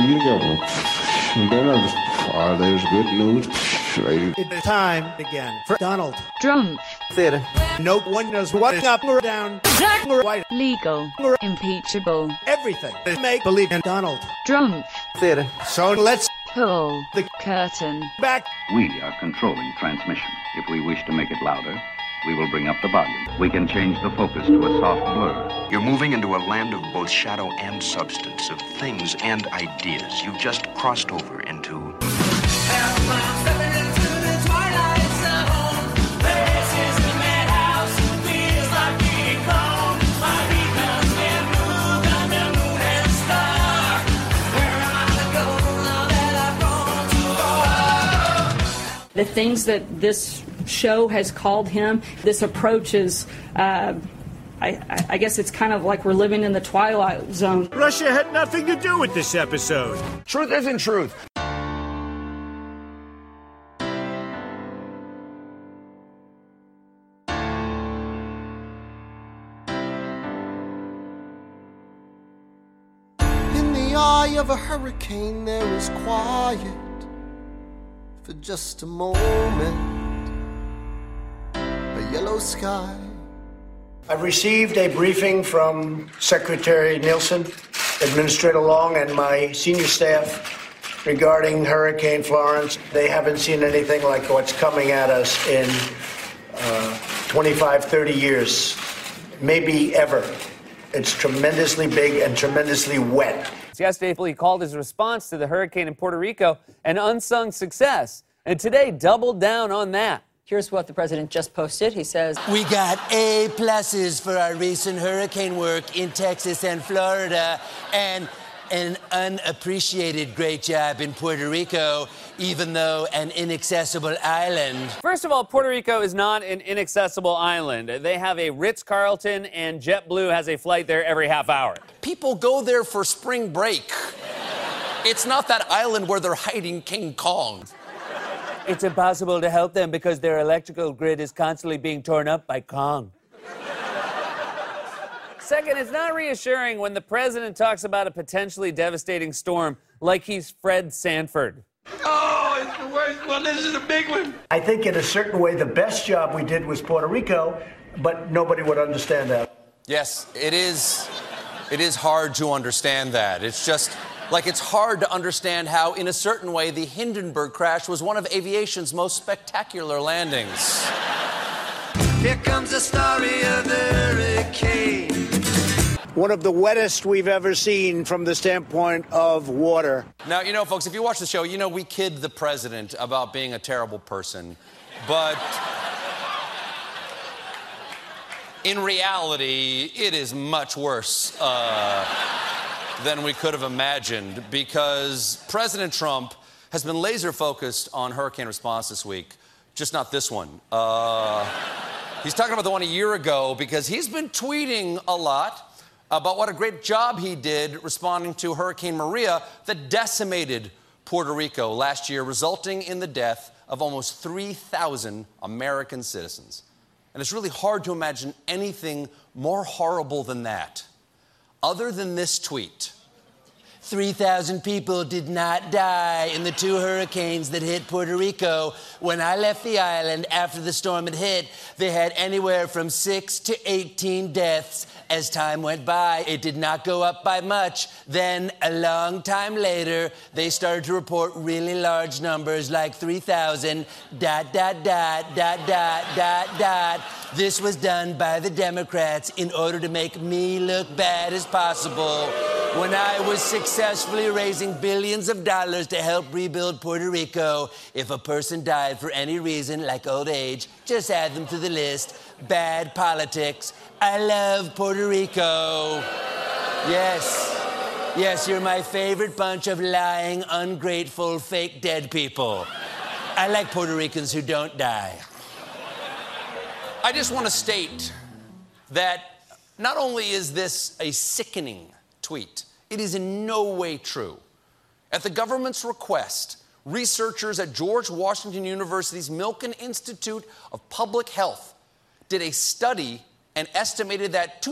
There's good news. It's time again for Donald Trump. Theater. No one knows what's up or down. Black or white. Legal. Impeachable. Everything. Make believe in Donald Trump. Theater. So let's pull the curtain back. We are controlling transmission. If we wish to make it louder, we will bring up the volume. We can change the focus to a soft blur. You're moving into a land of both shadow and substance, of things and ideas. You've just crossed over into... The things that this show has called him, this approach is, I guess it's kind of like we're living in the Twilight Zone. Russia had nothing to do with this episode. Truth isn't truth. In the eye of a hurricane, there is quiet. For just a moment, a yellow sky. I've received a briefing from Secretary Nielsen, Administrator Long, and my senior staff regarding Hurricane Florence. They haven't seen anything like what's coming at us in 25, 30 years, maybe ever. It's tremendously big and tremendously wet. Yesterday, he called his response to the hurricane in Puerto Rico an unsung success, and today doubled down on that. Here's what the president just posted. He says, "We got A+ for our recent hurricane work in Texas and Florida, and an unappreciated great job in Puerto Rico, even though an inaccessible island." First of all, Puerto Rico is not an inaccessible island. They have a Ritz-Carlton, and JetBlue has a flight there every half hour. People go there for spring break. It's not that island where they're hiding King Kong. It's impossible to help them because their electrical grid is constantly being torn up by Kong. Second, it's not reassuring when the president talks about a potentially devastating storm like he's Fred Sanford. Oh, it's the worst one. This is a big one. I think in a certain way the best job we did was Puerto Rico, but nobody would understand that. Yes, it is. It is hard to understand that. It's just like it's hard to understand how, in a certain way, the Hindenburg crash was one of aviation's most spectacular landings. Here comes the story of the hurricane. One of the wettest we've ever seen from the standpoint of water. Now, you know, folks, if you watch the show, you know we kid the president about being a terrible person. But in reality, it is much worse than we could have imagined, because President Trump has been laser focused on hurricane response this week. Just not this one. He's talking about the one a year ago because he's been tweeting a lot about what a great job he did responding to Hurricane Maria that decimated Puerto Rico last year, resulting in the death of almost 3,000 American citizens. And it's really hard to imagine anything more horrible than that. Other than this tweet, 3,000 people did not die in the 2 hurricanes that hit Puerto Rico. When I left the island after the storm had hit, they had anywhere from 6 to 18 deaths. As time went by, it did not go up by much. Then, a long time later, they started to report really large numbers, like 3,000, ... This was done by the Democrats in order to make me look bad as possible. When I was successfully raising billions of dollars to help rebuild Puerto Rico, if a person died for any reason, like old age, just add them to the list. Bad politics. I love Puerto Rico. Yes, you're my favorite bunch of lying, ungrateful, fake dead people. I like Puerto Ricans who don't die. I just want to state that not only is this a sickening tweet, it is in no way true. At the government's request, researchers at George Washington University's Milken Institute of Public Health did a study and estimated that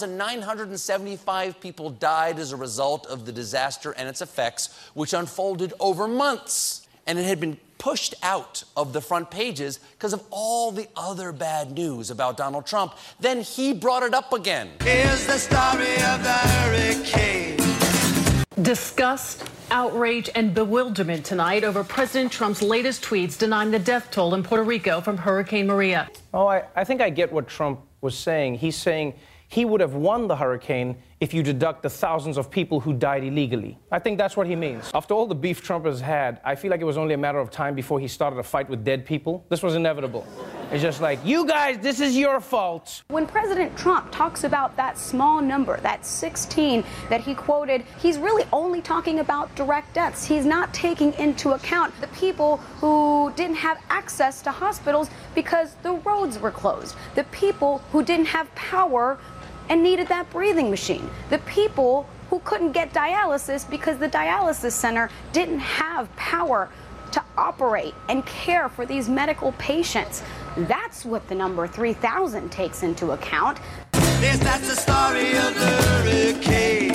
2,975 people died as a result of the disaster and its effects, which unfolded over months. And it had been pushed out of the front pages because of all the other bad news about Donald Trump. Then he brought it up again. Here's the story of the hurricane. Disgust, outrage, and bewilderment tonight over President Trump's latest tweets denying the death toll in Puerto Rico from Hurricane Maria. Oh, I think I get what Trump was saying. He's saying he would have won the hurricane if you deduct the thousands of people who died illegally. I think that's what he means. After all the beef Trump has had, I feel like it was only a matter of time before he started a fight with dead people. This was inevitable. It's just like, you guys, this is your fault. When President Trump talks about that small number, that 16 that he quoted, he's really only talking about direct deaths. He's not taking into account the people who didn't have access to hospitals because the roads were closed, the people who didn't have power and needed that breathing machine, the people who couldn't get dialysis because the dialysis center didn't have power to operate and care for these medical patients. That's what the number 3,000 takes into account. Yes, that's the story of the hurricane.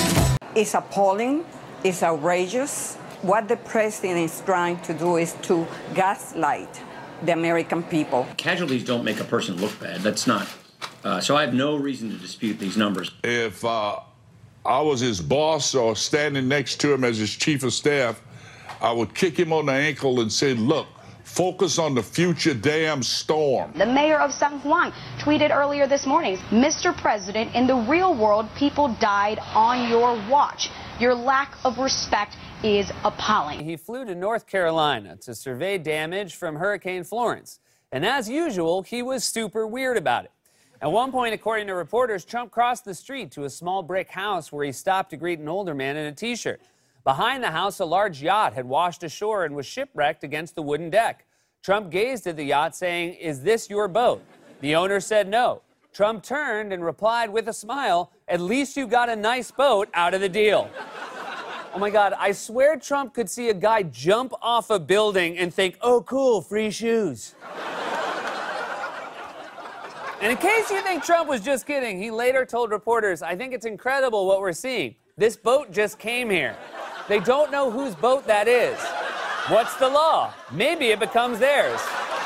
It's appalling, it's outrageous. What the president is trying to do is to gaslight the American people. Casualties don't make a person look bad. That's not. So I have no reason to dispute these numbers. If I was his boss or standing next to him as his chief of staff, I would kick him on the ankle and say, look, focus on the future damn storm. The mayor of San Juan tweeted earlier this morning, Mr. President, in the real world, people died on your watch. Your lack of respect is appalling. He flew to North Carolina to survey damage from Hurricane Florence. And as usual, he was super weird about it. At one point, according to reporters, Trump crossed the street to a small brick house where he stopped to greet an older man in a T-shirt. Behind the house, a large yacht had washed ashore and was shipwrecked against the wooden deck. Trump gazed at the yacht, saying, "Is this your boat?" The owner said no. Trump turned and replied with a smile, "At least you got a nice boat out of the deal." Oh my God, I swear Trump could see a guy jump off a building and think, "Oh, cool, free shoes." And in case you think Trump was just kidding, he later told reporters, "I think it's incredible what we're seeing. This boat just came here. They don't know whose boat that is. What's the law? Maybe it becomes theirs."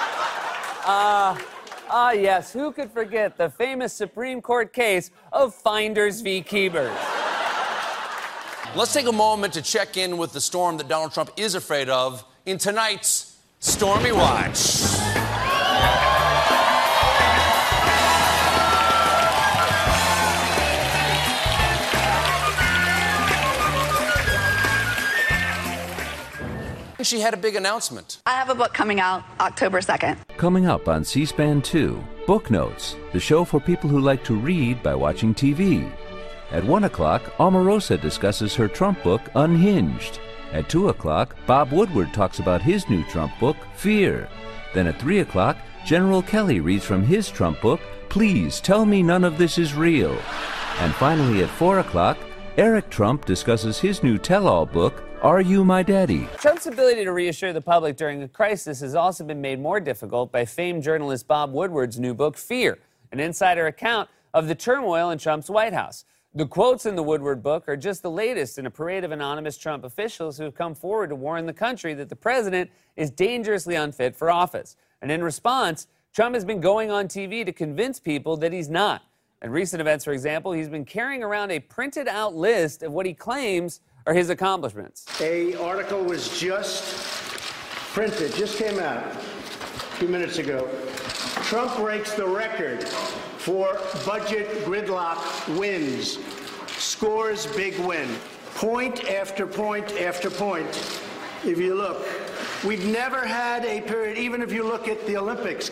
Yes, who could forget the famous Supreme Court case of Finders v. Keebers? Let's take a moment to check in with the storm that Donald Trump is afraid of in tonight's Stormy Watch. She had a big announcement. I have a book coming out October 2nd. Coming up on C-SPAN 2, Book Notes, the show for people who like to read by watching TV. At 1 o'clock, Omarosa discusses her Trump book, Unhinged. At 2 o'clock, Bob Woodward talks about his new Trump book, Fear. Then at 3 o'clock, General Kelly reads from his Trump book, Please Tell Me None of This Is Real. And finally at 4 o'clock, Eric Trump discusses his new tell-all book, Are You My Daddy? Trump's ability to reassure the public during a crisis has also been made more difficult by famed journalist Bob Woodward's new book, Fear, an insider account of the turmoil in Trump's White House. The quotes in the Woodward book are just the latest in a parade of anonymous Trump officials who have come forward to warn the country that the president is dangerously unfit for office. And in response, Trump has been going on TV to convince people that he's not. In recent events, for example, he's been carrying around a printed-out list of what he claims are his accomplishments. A article was just printed, just came out a few minutes ago. Trump breaks the record for budget gridlock wins. Scores big win. Point after point after point. If you look, we've never had a period, even if you look at the Olympics,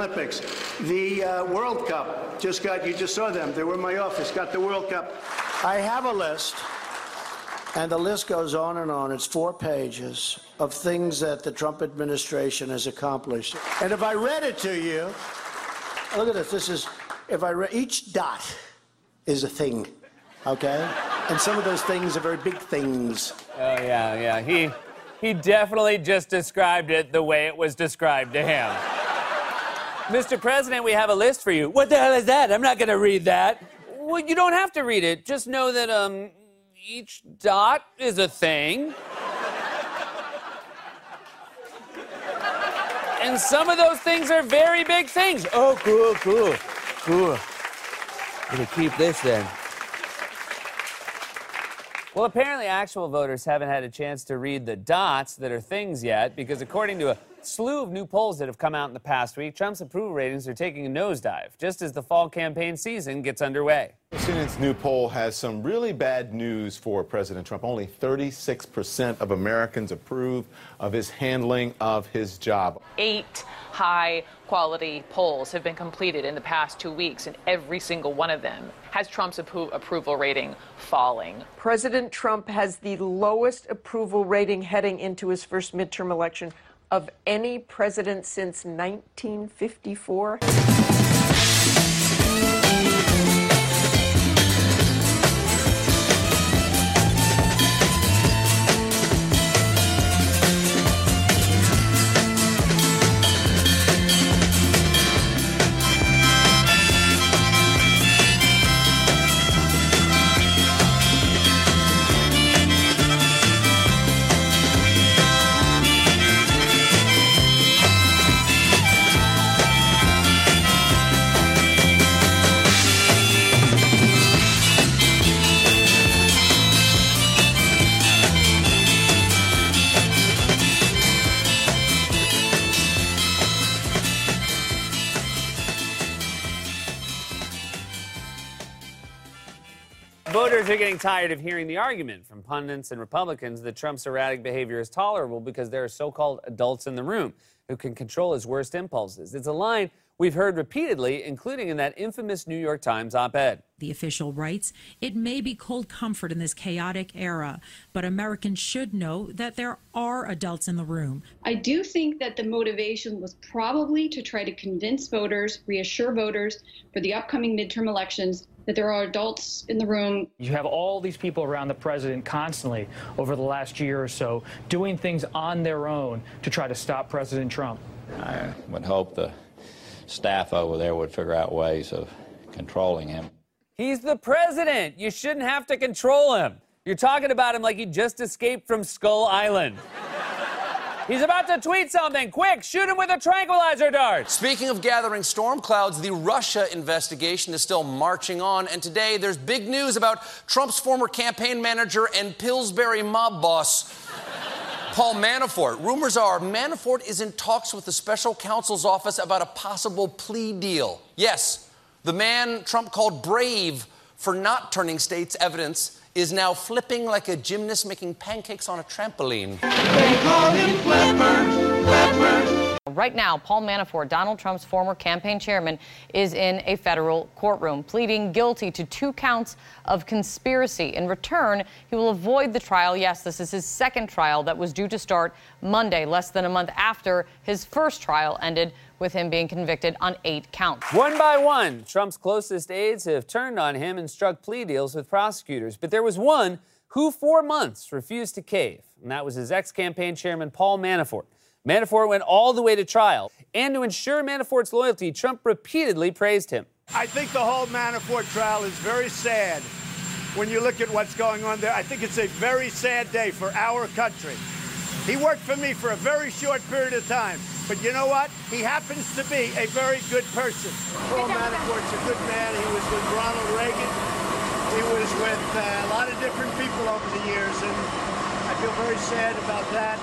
the World Cup, you just saw them. They were in my office, got the World Cup. I have a list, and the list goes on and on. It's 4 pages of things that the Trump administration has accomplished. And if I read it to you, look at this. Each dot is a thing, okay? And some of those things are very big things. Oh, yeah. He definitely just described it the way it was described to him. Mr. President, we have a list for you. What the hell is that? I'm not going to read that. Well, you don't have to read it. Just know that, each dot is a thing. And some of those things are very big things. Oh, cool. I'm gonna keep this then. Well, apparently actual voters haven't had a chance to read the dots that are things yet, because according to a slew of new polls that have come out in the past week, Trump's approval ratings are taking a nosedive, just as the fall campaign season gets underway. CNN's new poll has some really bad news for President Trump. Only 36% of Americans approve of his handling of his job. 8 high-quality polls have been completed in the past 2 weeks, and every single one of them has Trump's approval rating falling. President Trump has the lowest approval rating heading into his first midterm election of any president since 1954. Voters are getting tired of hearing the argument from pundits and Republicans that Trump's erratic behavior is tolerable because there are so-called adults in the room who can control his worst impulses. It's a line we've heard repeatedly, including in that infamous New York Times op-ed. The official writes, it may be cold comfort in this chaotic era, but Americans should know that there are adults in the room. I do think that the motivation was probably to try to convince voters, reassure voters for the upcoming midterm elections that there are adults in the room. You have all these people around the president constantly over the last year or so doing things on their own to try to stop President Trump. I would hope the staff over there would figure out ways of controlling him. He's the president. You shouldn't have to control him. You're talking about him like he just escaped from Skull Island. He's about to tweet something. Quick, shoot him with a tranquilizer dart. Speaking of gathering storm clouds, the Russia investigation is still marching on. And today, there's big news about Trump's former campaign manager and Pillsbury mob boss, Paul Manafort. Rumors are Manafort is in talks with the special counsel's office about a possible plea deal. Yes, the man Trump called brave for not turning state's evidence is now flipping like a gymnast making pancakes on a trampoline. They call him Flipper. Right now, Paul Manafort, Donald Trump's former campaign chairman, is in a federal courtroom, pleading guilty to 2 counts of conspiracy. In return, he will avoid the trial. Yes, this is his second trial that was due to start Monday, less than a month after his first trial ended with him being convicted on 8 counts. One by one, Trump's closest aides have turned on him and struck plea deals with prosecutors. But there was one who, for months, refused to cave, and that was his ex-campaign chairman, Paul Manafort. Manafort went all the way to trial, and to ensure Manafort's loyalty, Trump repeatedly praised him. I think the whole Manafort trial is very sad when you look at what's going on there. I think it's a very sad day for our country. He worked for me for a very short period of time, but you know what? He happens to be a very good person. Paul Manafort's a good man. He was with Ronald Reagan. He was with a lot of different people over the years, and I feel very sad about that.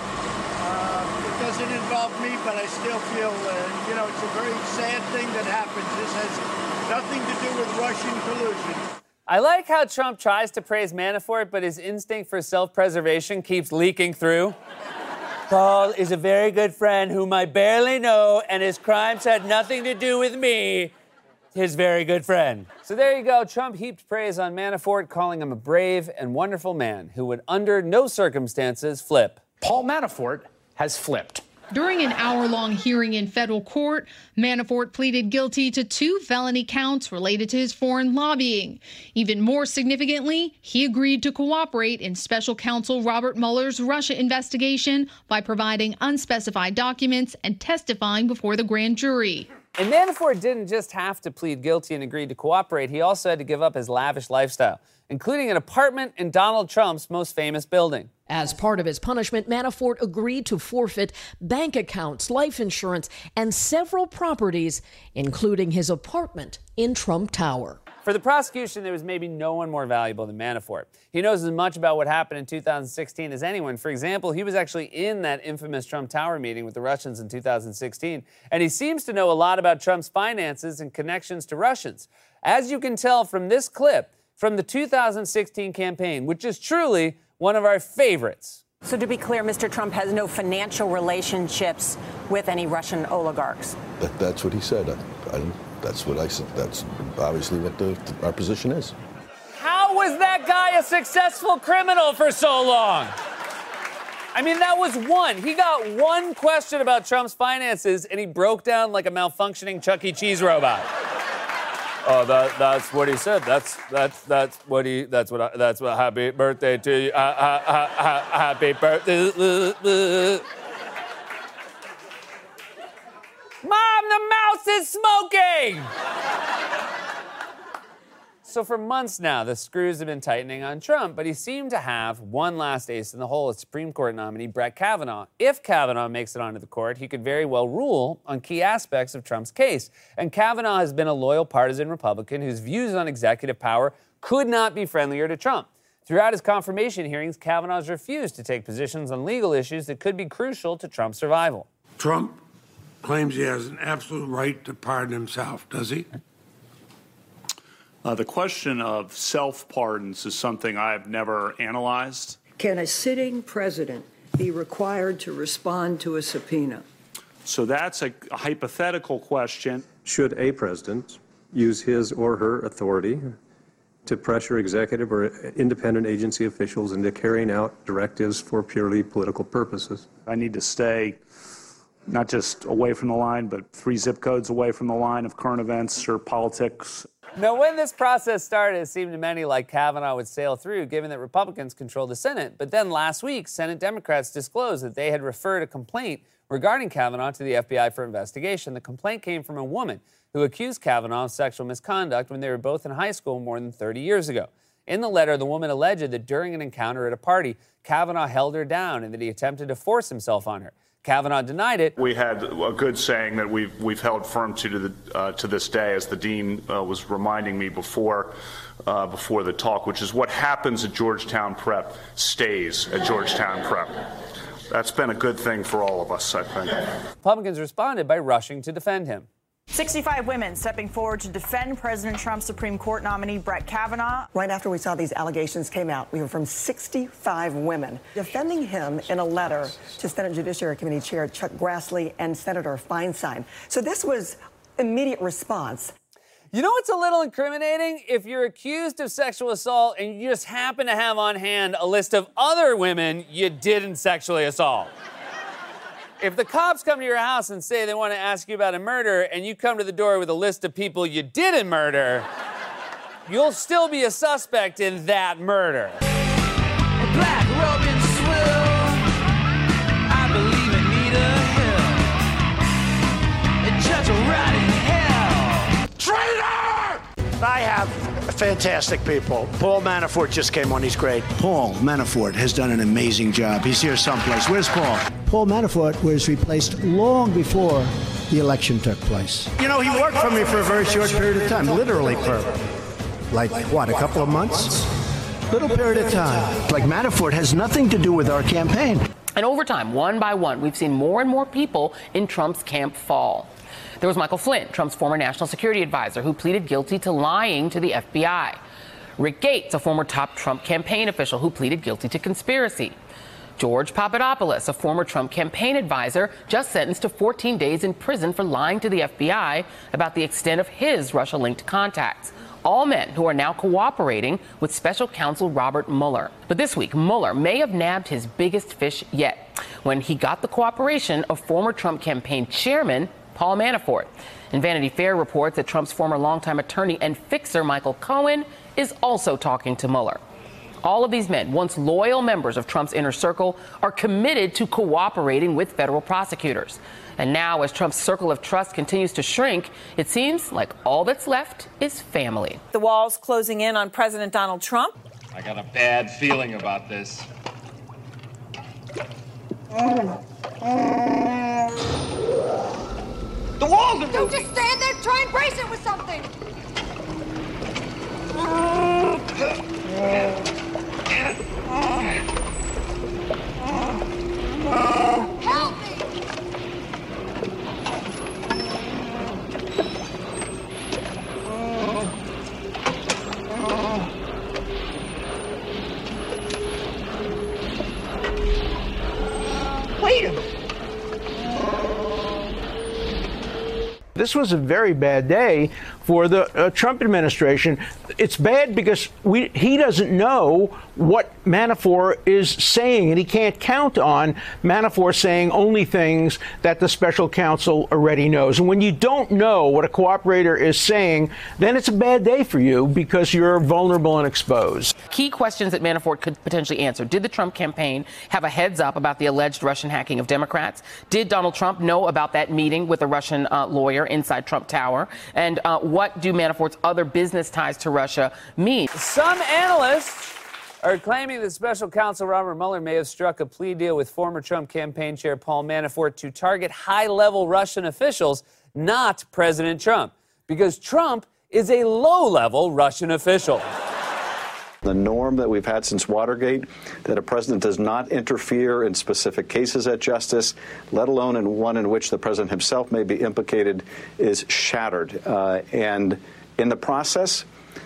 It doesn't involve me, but I still feel, it's a very sad thing that happens. This has nothing to do with Russian collusion. I like how Trump tries to praise Manafort, but his instinct for self-preservation keeps leaking through. Paul is a very good friend whom I barely know, and his crimes had nothing to do with me, his very good friend. So there you go. Trump heaped praise on Manafort, calling him a brave and wonderful man who would, under no circumstances, flip. Paul Manafort has flipped. During an hour-long hearing in federal court, Manafort pleaded guilty to 2 felony counts related to his foreign lobbying. Even more significantly, he agreed to cooperate in special counsel Robert Mueller's Russia investigation by providing unspecified documents and testifying before the grand jury. And Manafort didn't just have to plead guilty and agree to cooperate. He also had to give up his lavish lifestyle, including an apartment in Donald Trump's most famous building. As part of his punishment, Manafort agreed to forfeit bank accounts, life insurance, and several properties, including his apartment in Trump Tower. For the prosecution, there was maybe no one more valuable than Manafort. He knows as much about what happened in 2016 as anyone. For example, he was actually in that infamous Trump Tower meeting with the Russians in 2016, and he seems to know a lot about Trump's finances and connections to Russians. As you can tell from this clip from the 2016 campaign, which is truly one of our favorites. So to be clear, Mr. Trump has no financial relationships with any Russian oligarchs. That's what he said. That's what I said. That's obviously what our position is. How was that guy a successful criminal for so long? I mean, that was one. He got one question about Trump's finances, and he broke down like a malfunctioning Chuck E. Cheese robot. Oh, that's what he said. That's what happy birthday to you. Happy birthday. Mom, the mouse is smoking! So for months now, the screws have been tightening on Trump, but he seemed to have one last ace in the hole, as Supreme Court nominee Brett Kavanaugh. If Kavanaugh makes it onto the court, he could very well rule on key aspects of Trump's case. And Kavanaugh has been a loyal partisan Republican whose views on executive power could not be friendlier to Trump. Throughout his confirmation hearings, Kavanaugh has refused to take positions on legal issues that could be crucial to Trump's survival. Trump claims he has an absolute right to pardon himself, does he? The question of self-pardons is something I have never analyzed. Can a sitting president be required to respond to a subpoena? So that's a hypothetical question. Should a president use his or her authority to pressure executive or independent agency officials into carrying out directives for purely political purposes? I need to stay not just away from the line, but 3 zip codes away from the line of current events or politics. Now, when this process started, it seemed to many like Kavanaugh would sail through, given that Republicans control the Senate. But then last week, Senate Democrats disclosed that they had referred a complaint regarding Kavanaugh to the FBI for investigation. The complaint came from a woman who accused Kavanaugh of sexual misconduct when they were both in high school more than 30 years ago. In the letter, the woman alleged that during an encounter at a party, Kavanaugh held her down and that he attempted to force himself on her. Kavanaugh denied it. We had a good saying that we've held firm to this day, as the dean was reminding me before the talk, which is what happens at Georgetown Prep stays at Georgetown Prep. That's been a good thing for all of us, I think. Republicans responded by rushing to defend him. 65 women stepping forward to defend President Trump's Supreme Court nominee Brett Kavanaugh. Right after we saw these allegations came out, we heard from 65 women defending him in a letter to Senate Judiciary Committee Chair Chuck Grassley and Senator Feinstein. So this was immediate response. You know what's a little incriminating? If you're accused of sexual assault and you just happen to have on hand a list of other women you didn't sexually assault. If the cops come to your house and say they want to ask you about a murder and you come to the door with a list of people you didn't murder, you'll still be a suspect in that murder. Black Robin Swill, I believe in Nita Hill. It's just a ride in hell. Traitor! I have fantastic people. Paul Manafort just came on. He's great. Paul Manafort has done an amazing job. He's here someplace. Where's Paul? Paul Manafort was replaced long before the election took place. You know, he worked for me for a very short period of time, literally for, a couple of months? Little period of time. Like Manafort has nothing to do with our campaign. And over time, one by one, we've seen more and more people in Trump's camp fall. There was Michael Flynn, Trump's former national security advisor, who pleaded guilty to lying to the FBI. Rick Gates, a former top Trump campaign official who pleaded guilty to conspiracy. George Papadopoulos, a former Trump campaign advisor, just sentenced to 14 days in prison for lying to the FBI about the extent of his Russia-linked contacts. All men who are now cooperating with special counsel Robert Mueller. But this week, Mueller may have nabbed his biggest fish yet when he got the cooperation of former Trump campaign chairman Paul Manafort. And Vanity Fair reports that Trump's former longtime attorney and fixer Michael Cohen is also talking to Mueller. All of these men, once loyal members of Trump's inner circle, are committed to cooperating with federal prosecutors. And now, as Trump's circle of trust continues to shrink, it seems like all that's left is family. The walls closing in on President Donald Trump. I got a bad feeling about this. The walls are Don't just stand there. Try and brace it with something. Help me! Wait a minute. This was a very bad day for the Trump administration. It's bad because he doesn't know what Manafort is saying, and he can't count on Manafort saying only things that the special counsel already knows. And when you don't know what a cooperator is saying, then it's a bad day for you because you're vulnerable and exposed. Key questions that Manafort could potentially answer. Did the Trump campaign have a heads up about the alleged Russian hacking of Democrats? Did Donald Trump know about that meeting with a Russian lawyer inside Trump Tower? And what do Manafort's other business ties to Russia mean? Some analysts are claiming that special counsel Robert Mueller may have struck a plea deal with former Trump campaign chair Paul Manafort to target high-level Russian officials, not President Trump, because Trump is a low-level Russian official. The norm that we've had since Watergate, that a president does not interfere in specific cases at justice, let alone in one in which the president himself may be implicated, is shattered. And in the process,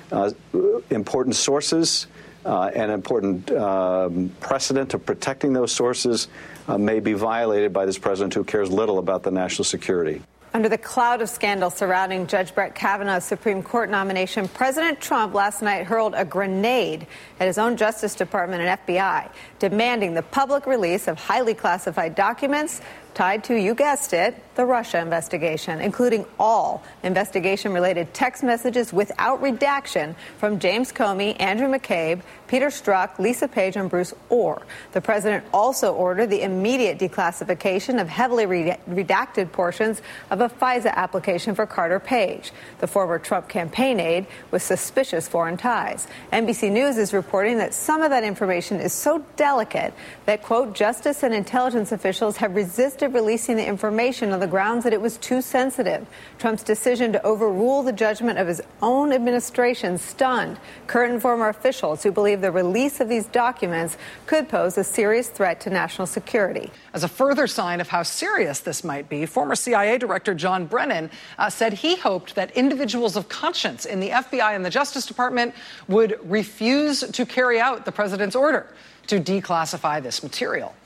important sources and important precedent of protecting those sources may be violated by this president who cares little about the national security. Under the cloud of scandal surrounding Judge Brett Kavanaugh's Supreme Court nomination, President Trump last night hurled a grenade at his own Justice Department and FBI, demanding the public release of highly classified documents tied to, you guessed it, the Russia investigation, including all investigation-related text messages without redaction from James Comey, Andrew McCabe, Peter Strzok, Lisa Page, and Bruce Orr. The president also ordered the immediate declassification of heavily redacted portions of a FISA application for Carter Page, the former Trump campaign aide with suspicious foreign ties. NBC News is reporting that some of that information is so delicate that, quote, justice and intelligence officials have resisted releasing the information on the grounds that it was too sensitive. Trump's decision to overrule the judgment of his own administration stunned current and former officials who believe the release of these documents could pose a serious threat to national security. As a further sign of how serious this might be, former CIA Director John Brennan said he hoped that individuals of conscience in the FBI and the Justice Department would refuse to carry out the president's order to declassify this material.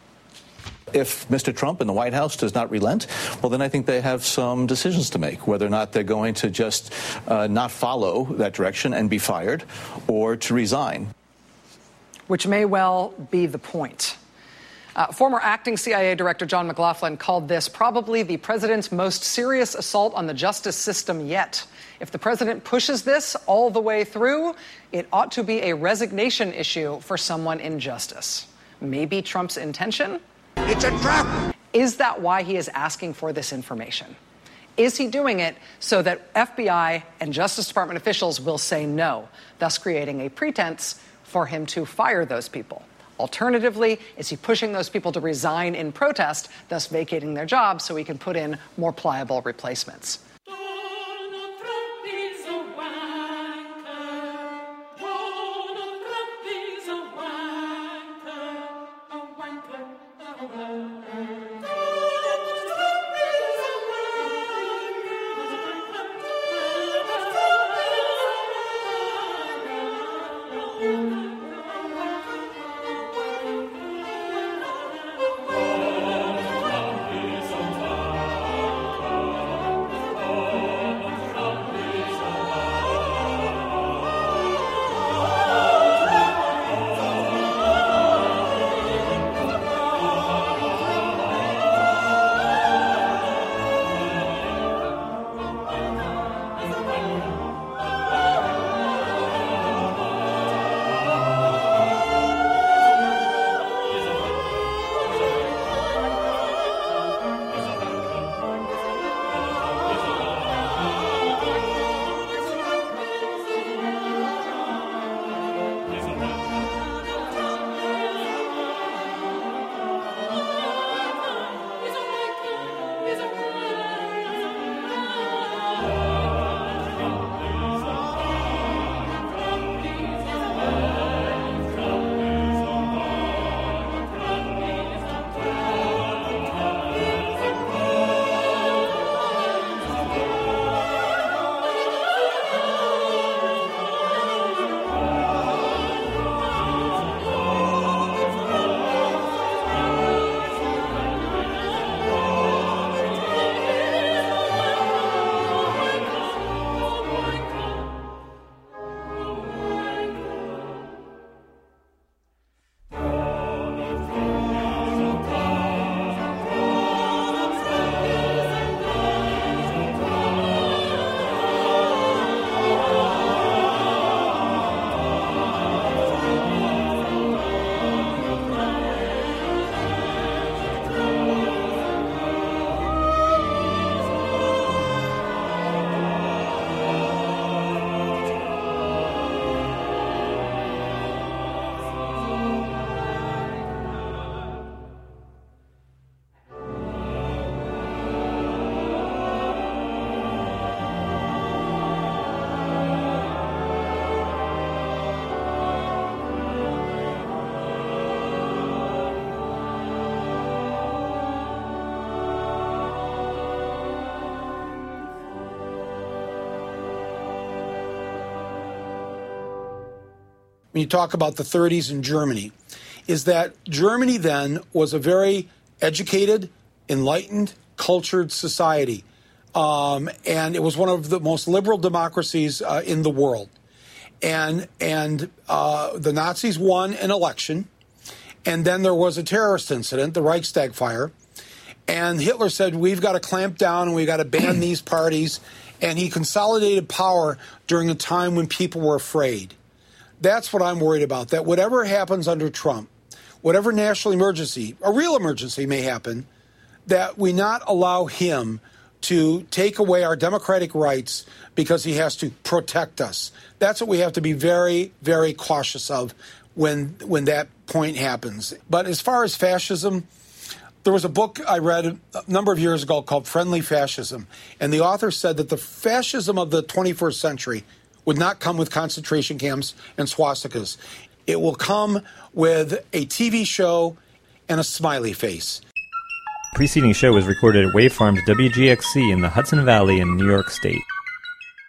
If Mr. Trump and the White House does not relent, well, then I think they have some decisions to make, whether or not they're going to just not follow that direction and be fired, or to resign. Which may well be the point. Former acting CIA Director John McLaughlin called this probably the president's most serious assault on the justice system yet. If the president pushes this all the way through, it ought to be a resignation issue for someone in justice. Maybe Trump's intention? It's a trap. Is that why he is asking for this information? Is he doing it so that FBI and Justice Department officials will say no, thus creating a pretense for him to fire those people? Alternatively, is he pushing those people to resign in protest, thus vacating their jobs so he can put in more pliable replacements? when you talk about the 30s in Germany, is that Germany then was a very educated, enlightened, cultured society. And it was one of the most liberal democracies in the world. And the Nazis won an election. And then there was a terrorist incident, the Reichstag fire. And Hitler said, we've got to clamp down and we've got to ban these parties. And he consolidated power during a time when people were afraid. That's what I'm worried about, that whatever happens under Trump, whatever national emergency, a real emergency may happen, that we not allow him to take away our democratic rights because he has to protect us. That's what we have to be very, very cautious of when that point happens. But as far as fascism, there was a book I read a number of years ago called Friendly Fascism, and the author said that the fascism of the 21st century would not come with concentration camps and swastikas. It will come with a TV show and a smiley face. The preceding show was recorded at Wave Farms WGXC in the Hudson Valley in New York State.